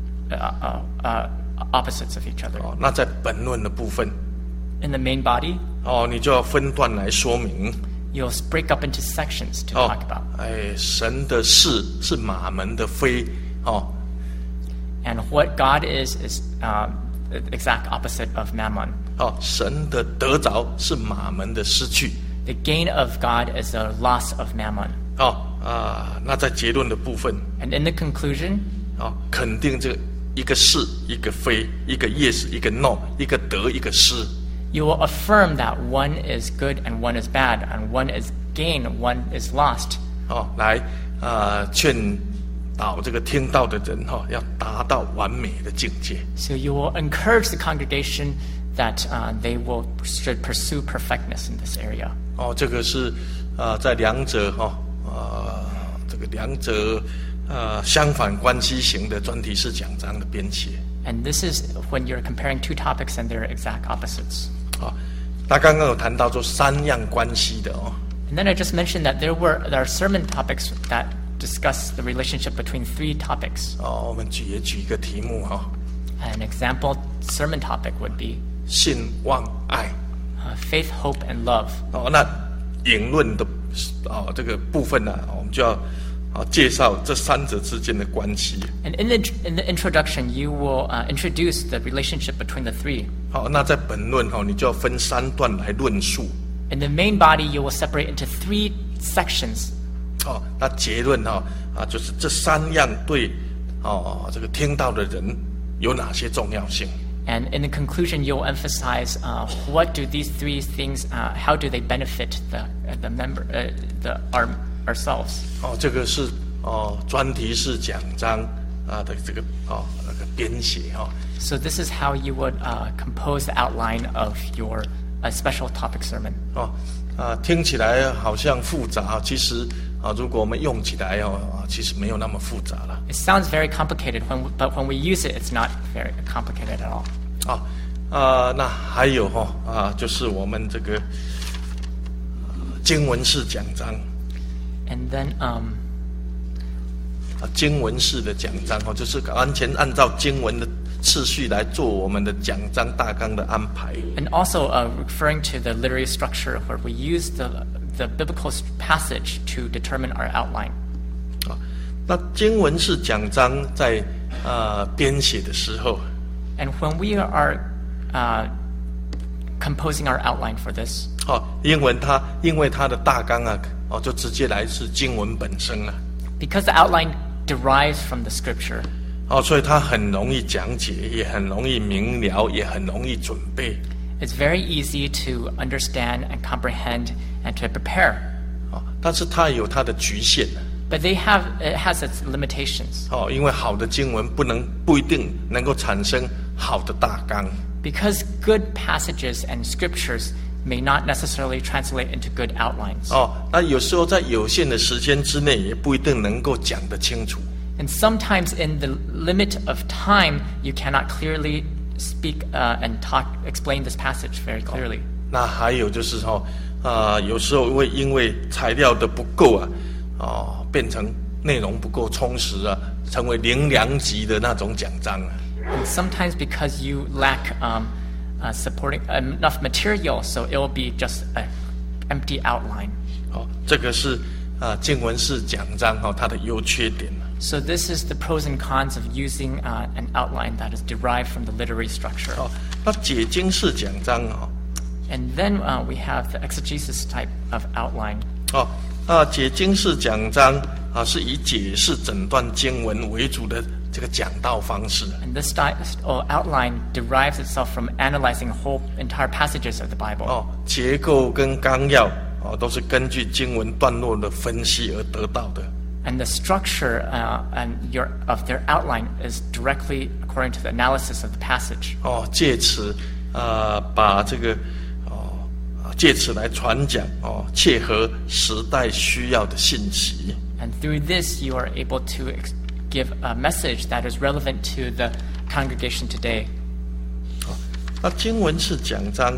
opposites of each other. 那在本论的部分 In the main body, 你就要分段来说明。 You'll break up into sections to talk about. 神的事是马门的非 And what God is the exact opposite of Mammon. 神的得着是马门的失去。 The gain of God is the loss of Mammon. 那在结论的部分 And in the conclusion, 肯定这一个是一个非，一个 yes 一个 no， 一个得一个失。 You will affirm that one is good and one is bad, and one is gain, one is lost. 来劝导这个听到的人要达到完美的境界。 So you will encourage the congregation that they should pursue perfectness in this area. 这个是在两者这个两者相反关系型的专题式讲章的编写。 And this is when you're comparing two topics and they're exact opposites. 那刚刚有谈到说三样关系的 And then I just mentioned that there are sermon topics that discuss the relationship between three topics. 我们举一个题目 An example sermon topic would be 信望爱。 faith, hope, and love. 那引论的这个部分呢，我们就要介绍这三者之间的关系。 And in the introduction, you will introduce the relationship between the three. 那在本论你就要分三段来论述。 In the main body, you will separate into three sections. 那结论就是这三样对这个听到的人有哪些重要性。 And in the conclusion, you'll emphasize what do these three things, how do they benefit the member, ourselves. 这个是专题式讲章的这个那个编写 So this is how you would compose the outline of your special topic sermon. 听起来好像复杂，其实如果我们用起来其实没有那么复杂了。 It sounds very complicated, but when we use it, it's not very complicated at all. 那还有就是我们这个经文式讲章。 And then, 经文式的讲章就是完全按照经文的次序来做我们的讲章大纲的安排。 And also referring to the literary structure where we use the biblical passage to determine our outline. 那经文式讲章在编写的时候 And when we are composing our outline for this, 因为它的大纲就直接来自经文本身了。 because the outline derives from the scripture, 所以它很容易讲解，也很容易明了，也很容易准备。 it's very easy to understand and comprehend and to prepare. 但是它有它的局限。 But it has its limitations. 因为好的经文不一定能够产生好的大纲。 Because good passages and scriptures may not necessarily translate into good outlines. 那有时候在有限的时间之内，也不一定能够讲得清楚。 And sometimes in the limit of time, you cannot clearly speak and explain this passage very clearly. 那还有就是有时候会因为材料的不够变成内容不够充实成为灵粮级的那种讲章。 And sometimes because you lack supporting enough material, so it will be just an empty outline. 这个是经文式讲章它的优缺点。 So this is the pros and cons of using an outline that is derived from the literary structure. 那解经式讲章 And then we have the exegesis type of outline. 解经式讲章是以解释整段经文为主的这个讲道方式。 And this outline derives itself from analyzing whole entire passages of the Bible. 结构跟纲要都是根据经文段落的分析而得到的。 And the structure of their outline is directly according to the analysis of the passage. 借此把这个借此来传讲切合时代需要的信息。 And through this, you are able to give a message that is relevant to the congregation today. 那经文式讲章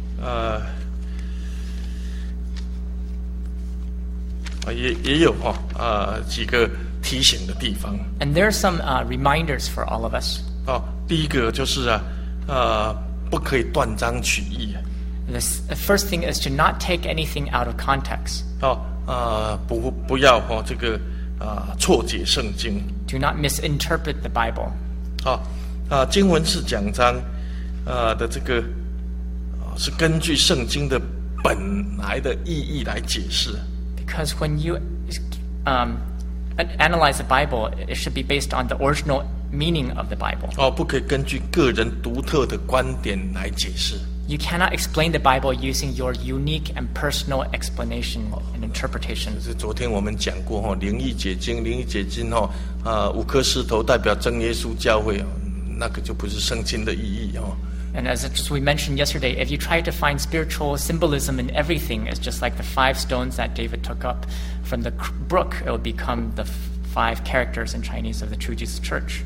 也有几个提醒的地方。 And there are some reminders for all of us. 第一个就是不可以断章取义。 The first thing is to not take anything out of context. 不要这个错解圣经。 Do not misinterpret the Bible. 经文式讲章的这个是根据圣经的本来的意义来解释。 Because when you analyze the Bible, it should be based on the original meaning of the Bible. 不可以根据个人独特的观点来解释。 You cannot explain the Bible using your unique and personal explanation and interpretation. 是昨天我们讲过灵意解经5颗石头代表真耶稣教会那个就不是圣经的意义 And as we mentioned yesterday, if you try to find spiritual symbolism in everything, it's just like the 5 stones that David took up from the brook. It will become the 5 characters in Chinese of the True Jesus Church.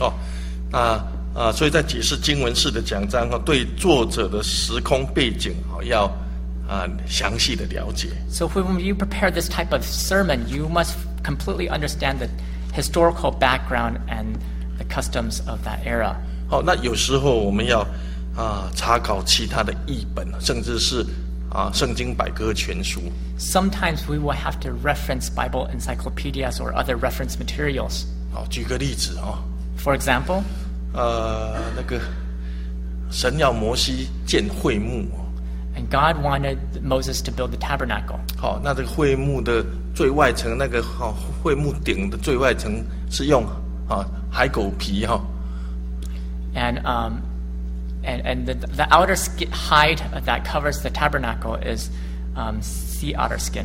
所以在解释经文式的讲章对作者的时空背景要详细的了解。 So when you prepare this type of sermon, you must completely understand the historical background and the customs of that era. 那有时候我们要查考其他的译本，甚至是圣经百科全书。 Sometimes we will have to reference Bible encyclopedias or other reference materials. 举个例子 For example, 那个神要摩西建会幕 and God wanted Moses to build the tabernacle. 那这个会幕的最外层，那个会幕顶的最外层是用海狗皮 And the outer hide that covers the tabernacle is sea otter skin.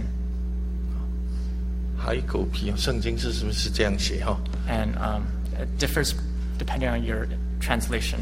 海狗皮，圣经是不是这样写 And it differs depending on your translation.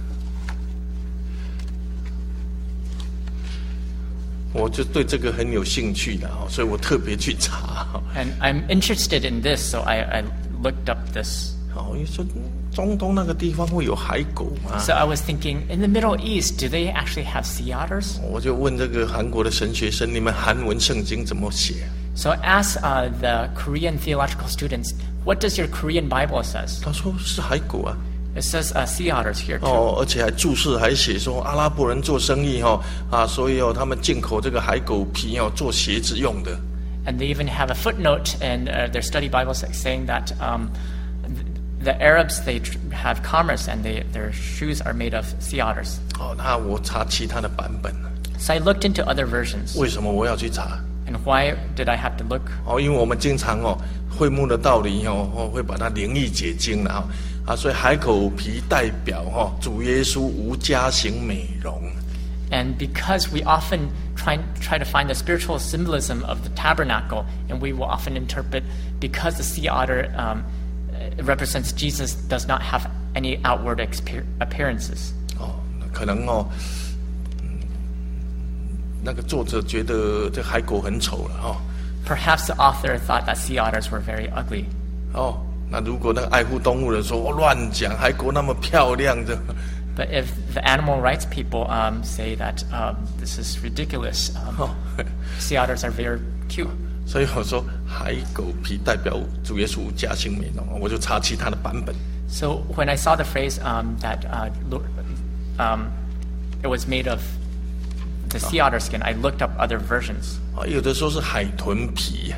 我就对这个很有兴趣的所以我特别去查。 And I'm interested in this, so I looked up this. 你说中东那个地方会有海狗吗？ So I was thinking, in the Middle East, do they actually have sea otters? 我就问这个韩国的神学生，你们韩文圣经怎么写？ So I asked the Korean theological students, what does your Korean Bible says? 他说是海狗啊。 It says sea otters here too. 而且还注释还写说阿拉伯人做生意所以他们进口这个海狗皮做鞋子用的。 And they even have a footnote in their study Bible saying that the Arabs, they have commerce and their shoes are made of sea otters. 那我查其他的版本。 So I looked into other versions. 为什么我要去查？ And why did I have to look? 因为我们经常会幕的道理会把它灵意解经了所以海狗皮代表主耶稣无家型美容。 And because we often try to find the spiritual symbolism of the tabernacle, and we will often interpret because the sea otter represents Jesus does not have any outward appearances. 可能那个作者觉得这海狗很丑了 Perhaps the author thought that sea otters were very ugly. 那如果那个爱护动物人说乱讲，海狗那么漂亮的。 But if the animal rights people say that this is ridiculous, sea otters are very cute. 所以我说海狗皮代表主耶稣家型美容，我就查其他的版本。 So when I saw the phrase that it was made of the sea otter skin. I looked up other versions. 有的说是海豚皮，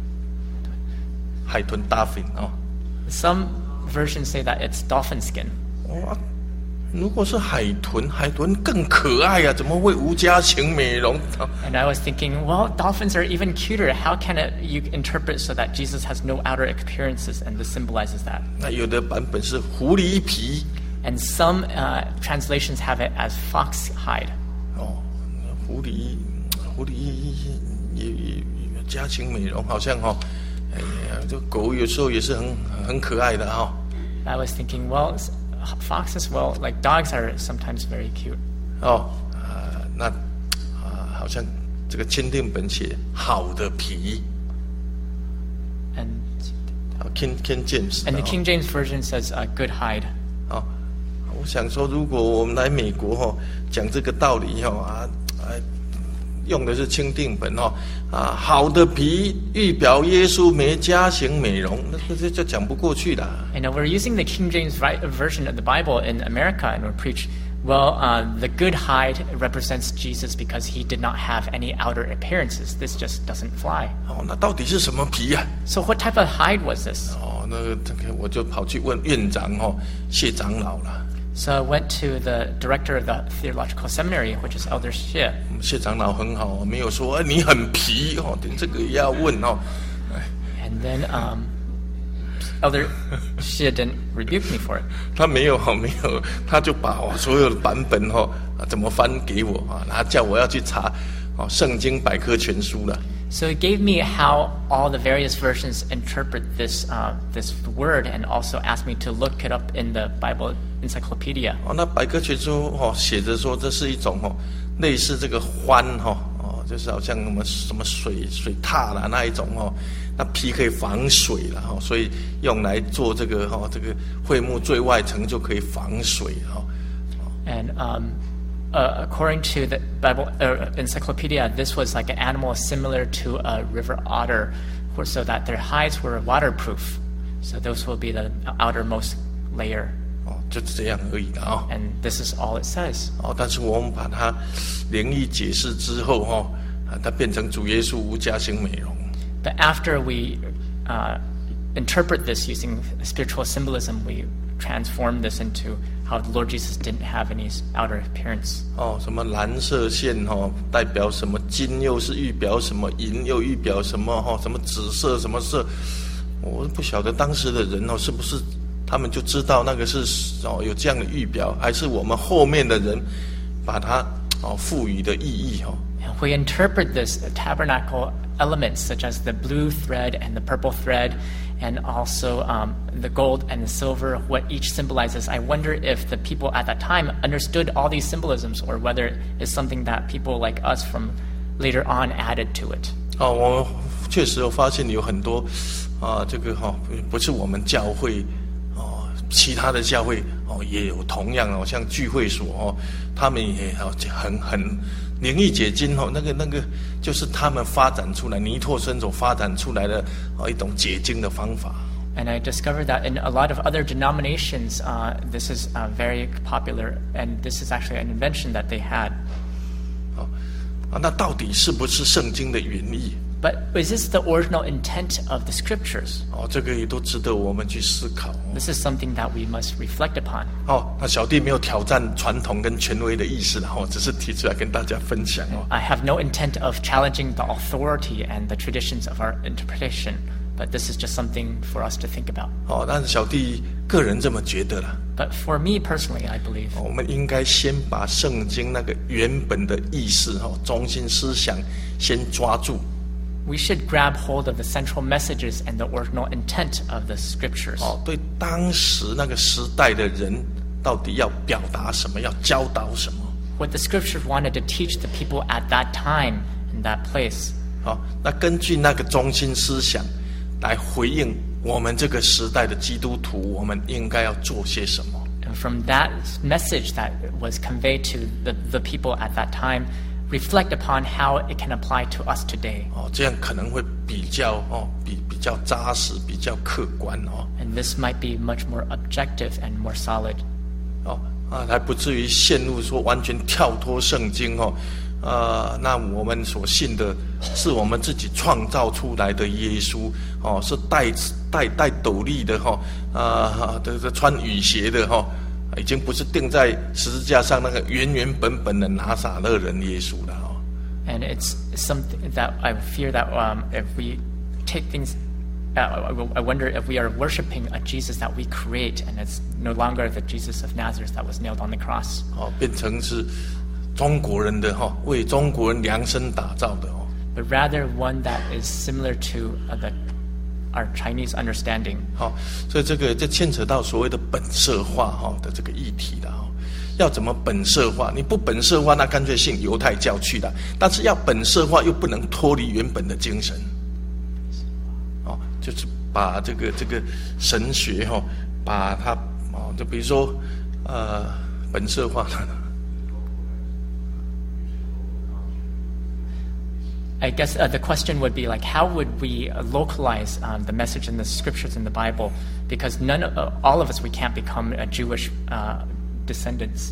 海豚 dolphin 哦。 Some versions say that it's dolphin skin. 哇，如果是海豚，海豚更可爱啊，怎么会无家情美容？ And I was thinking, well, dolphins are even cuter. How can you interpret so that Jesus has no outer appearances, and this symbolizes that? 那有的版本是狐狸皮。 And some translations have it as fox hide. 哦，狐狸也家情美容，好像哎呀，这狗有时候也是很可爱的哈。 I was thinking, well, foxes, well, like dogs are sometimes very cute. 那好像这个钦定本写好的皮。 And King James. And the King James version says good hide. 我想说，如果我们来美国讲这个道理用的是钦定本好的皮预表耶稣没家型美容，那就讲不过去了。 And we're using the King James version of the Bible in America, and we preach, well, the good hide represents Jesus because he did not have any outer appearances. This just doesn't fly. 那到底是什么皮啊？ So what type of hide was this? 我就跑去问院长谢长老了。 So I went to the director of the theological seminary, which is Elder Xie. 谢长老很好，没有说你很皮这个也要问 And then Elder Xie didn't rebuke me for it. 他没有，他就把所有的版本怎么翻给我然后叫我要去查圣经百科全书了。 So he gave me how all the various versions interpret this word, and also asked me to look it up in the Bible encyclopedia. 那百科全书写着说这是一种类似这个帆就是好像什么水獭啦那一种那皮可以防水啦所以用来做这个会幕最外层就可以防水 And according to the Bible encyclopedia, this was like an animal similar to a river otter, so that their hides were waterproof. So those will be the outermost layer. 就这样而已了 And this is all it says. 但是我们把它灵意解释之后它变成主耶稣无家型美容。 But after we interpret this using spiritual symbolism, we transform this into how the Lord Jesus didn't have any outer appearance. 什么蓝色线代表什么，金又是预表什么，银又预表什么什么紫色什么色，我不晓得当时的人是不是他们就知道那个是有这样的预表，还是我们后面的人把它赋予的意义 And we interpret this tabernacle elements such as the blue thread and the purple thread, and also the gold and the silver, what each symbolizes. I wonder if the people at that time understood all these symbolisms, or whether it's something that people like us from later on added to it. 我确实有发现有很多这个不是我们教会其他的教会也有同样像聚会所他们也很灵意解经那个就是他们发展出来尼托生所发展出来的一种解经的方法。 And I discovered that in a lot of other denominations, this is very popular, and this is actually an invention that they had. 那到底是不是圣经的原意？ But is this the original intent of the scriptures? 这个也都值得我们去思考。 This is something that we must reflect upon. 那小弟没有挑战传统跟权威的意思了只是提出来跟大家分享 I have no intent of challenging the authority and the traditions of our interpretation, but this is just something for us to think about. 但是小弟个人这么觉得了。 But for me personally, I believe 我们应该先把圣经那个原本的意思中心思想先抓住。 We should grab hold of the central messages and the original intent of the scriptures. 对当时那个时代的人到底要表达什么，要教导什么。 What the scriptures wanted to teach the people at that time in that place. 那根据那个中心思想来回应我们这个时代的基督徒，我们应该要做些什么。 And from that message that was conveyed to the people at that time, reflect upon how it can apply to us today. 这样可能会比较比较扎实，比较客观 And this might be much more objective and more solid. 还不至于陷入说完全跳脱圣经那我们所信的是我们自己创造出来的耶稣是戴斗笠的穿雨鞋的已经不是钉在十字架上那个原本的拿撒勒人耶稣了 And it's something that I fear that if we take things, I wonder if we are worshiping a Jesus that we create, and it's no longer the Jesus of Nazareth that was nailed on the cross. 变成是中国人的为中国人量身打造的 But rather one that is similar to our Chinese understanding. 所以这牵扯到所谓的本色化的这个议题了要怎么本色化？你不本色化，那干脆信犹太教去了。但是要本色化，又不能脱离原本的精神。就是把这个神学把它就比如说本色化了。 I guess the question would be like, how would we localize the message in the scriptures in the Bible? Because all of us, we can't become a Jewish descendants.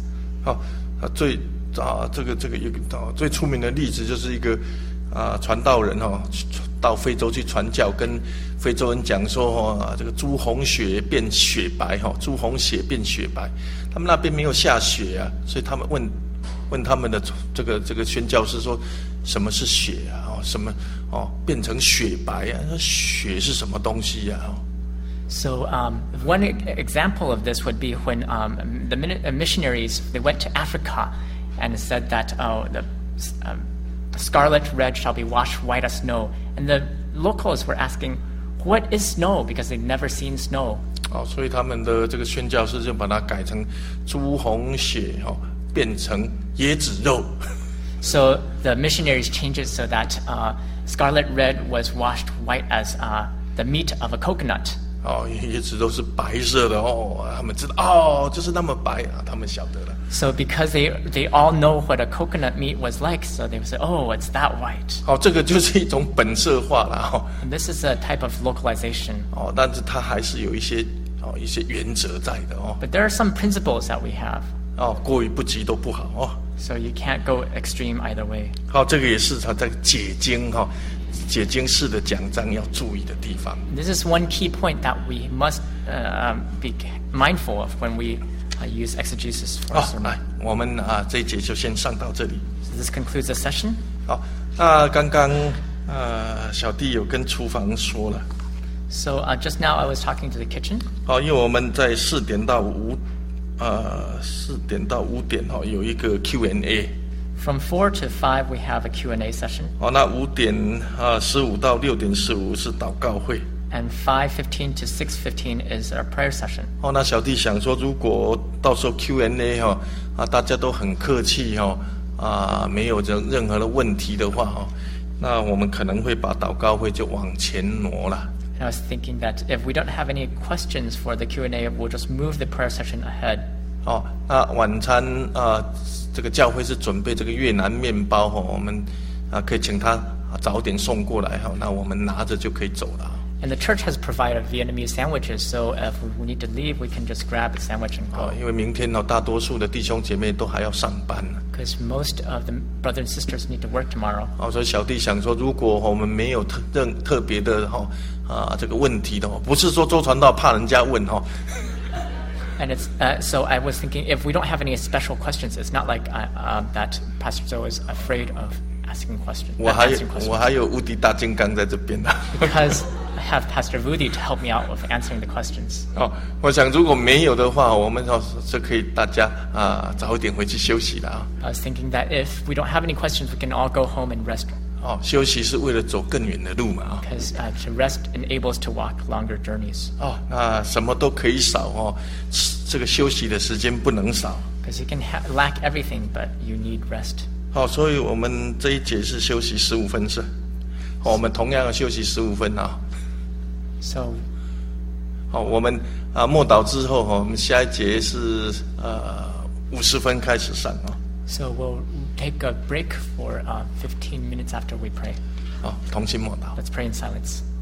这个一个最出名的例子就是一个传道人到非洲去传教，跟非洲人讲说这个朱红血变雪白朱红血变雪白，他们那边没有下雪所以他们问他们的这个宣教士说什么是血什么变成雪白那血是什么东西 So one example of this would be when the missionaries, they went to Africa and said that the scarlet red shall be washed white as snow. And the locals were asking, what is snow? Because they'd never seen snow. 所以他们的这个宣教士就把它改成朱红血变成椰子肉。 So the missionaries changed it so that scarlet red was washed white as the meat of a coconut. 椰子都是白色的他们知道就是那么白他们晓得了。 So because they all know what a coconut meat was like, so they would say, oh, it's that white. 这个就是一种本色化了 And this is a type of localization. 但是它还是有一些原则在的 But there are some principles that we have. 过于不及都不好 So you can't go extreme either way. 这个也是他在解经式的讲章要注意的地方。 This is one key point that we must be mindful of when we use exegesis for sermon. 来，我们这一节就先上到这里。 So this concludes the session. 好，那刚刚小弟有跟厨房说了。 So just now I was talking to the kitchen. 因为我们在4点到5点有一个 Q&A。 From 4 to 5 we have a Q&A session. 那5点15到6点15是祷告会。 And 5:15 to 6:15 is our prayer session. 那小弟想说，如果到时候 Q&A 大家都很客气没有任何的问题的话那我们可能会把祷告会就往前挪了。 And I was thinking that if we don't have any questions for the Q&A, we'll just move the prayer session ahead. 那晚餐这个教会是准备这个越南面包我们可以请他早点送过来那我们拿着就可以走了。 And the church has provided Vietnamese sandwiches, so if we need to leave, we can just grab a sandwich and go. 因为明天大多数的弟兄姐妹都还要上班。 Because most of the brothers and sisters need to work tomorrow. 所以小弟想说，如果我们没有特别的这个问题的不是说周传道怕人家问 And it's so I was thinking, if we don't have any special questions, it's not like that Pastor Zoe is afraid of asking questions. 我还有无敌大金刚在这边的。 Because I have Pastor Vudi to help me out with answering the questions. 我想如果没有的话，我们就可以大家早一点回去休息了 I was thinking that if we don't have any questions, we can all go home and rest. 休息是为了走更远的路嘛 Because to rest enables to walk longer journeys. 那什么都可以少这个休息的时间不能少。 Because you can lack everything, but you need rest. 所以我们这一节是休息15分是我们同样要休息15分 So 我们默祷之后我们下一节是50分开始上 So we'll take a break for 15 minutes after we pray. 同心默祷。 Let's pray in silence.